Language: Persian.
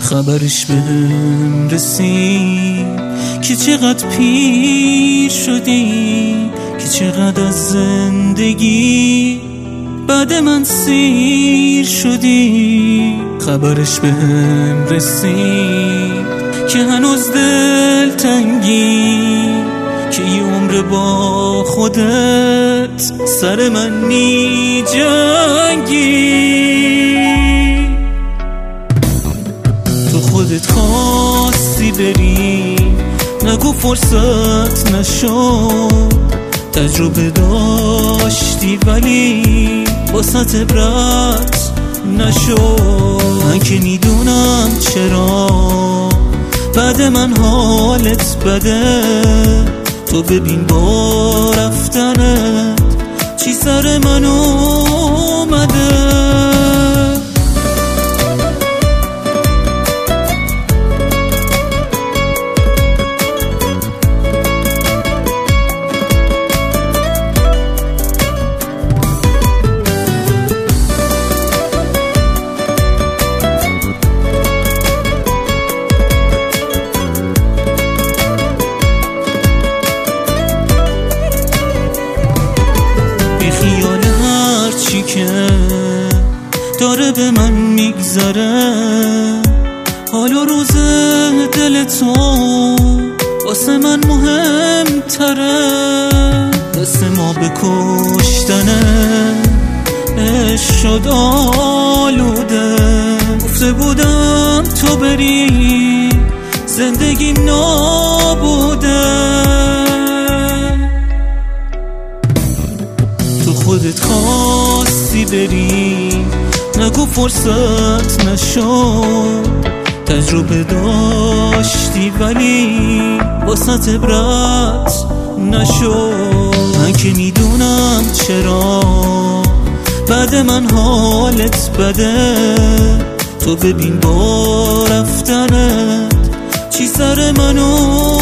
خبرش بهم رسید که چقدر پیر شدی، که چقدر از زندگی بعد من سیر شدی. خبرش بهم رسید که هنوز دل تنگی، که یه عمر با خودت سر من می جنگی. تو خودت خواستی بری، نگو فرصت نشد. تجربه داشتی ولی واسه عبرت نشد. من که میدونم چرا بعد من حالت بده. تو ببین با رفتنت چی سر من اومده. خیال هر چی که داره به من میگذره، حال و روز دل تو واسه من مهمتره. دست ما به کشتنه عشق شد آلوده. گفته بودم تو بری زندگی نابوده. خودت خواستی بری، نگو فرصت نشد. تجربه داشتی ولی واسه عبرت نشد. من که میدونم چرا بعد من حالت بده. تو ببین با رفتنت چی سر منو